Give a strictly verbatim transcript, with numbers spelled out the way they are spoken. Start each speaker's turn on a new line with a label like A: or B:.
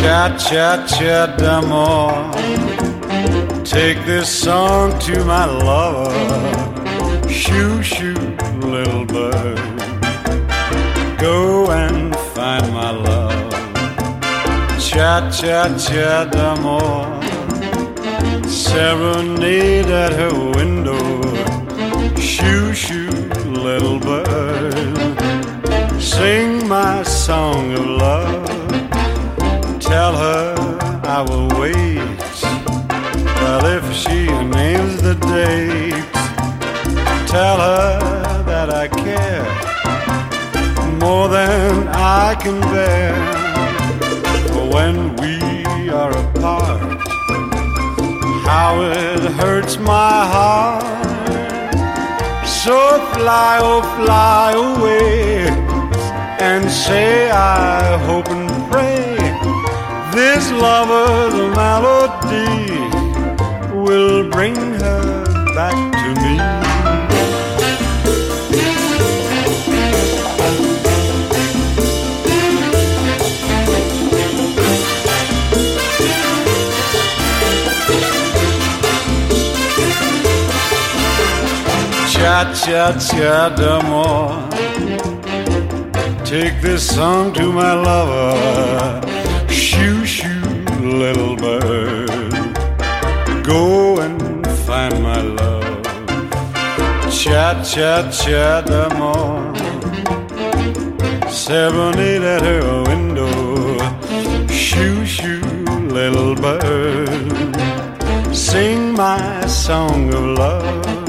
A: Cha-cha-cha d'amore. Take this song to my lover. Shoo, shoo, little bird. Go and find my love. Cha-cha-cha d'amore. Serenade at her window. Shoo, shoo, little bird. Sing my song of love. Tell her I will wait. Well, if she names the date, tell her that I care more than I can bear. When we are apart, how it hurts my heart. So fly, oh fly away, and say I hope and pray this lover's melody will bring her back to me. Cha-cha-cha d'amore. Take this song to my lover. Shoo, shoo, little bird. Go and find my love. Cha-cha-cha d'amore. Serenade at her window. Shoo, shoo, little bird. Sing my song of love.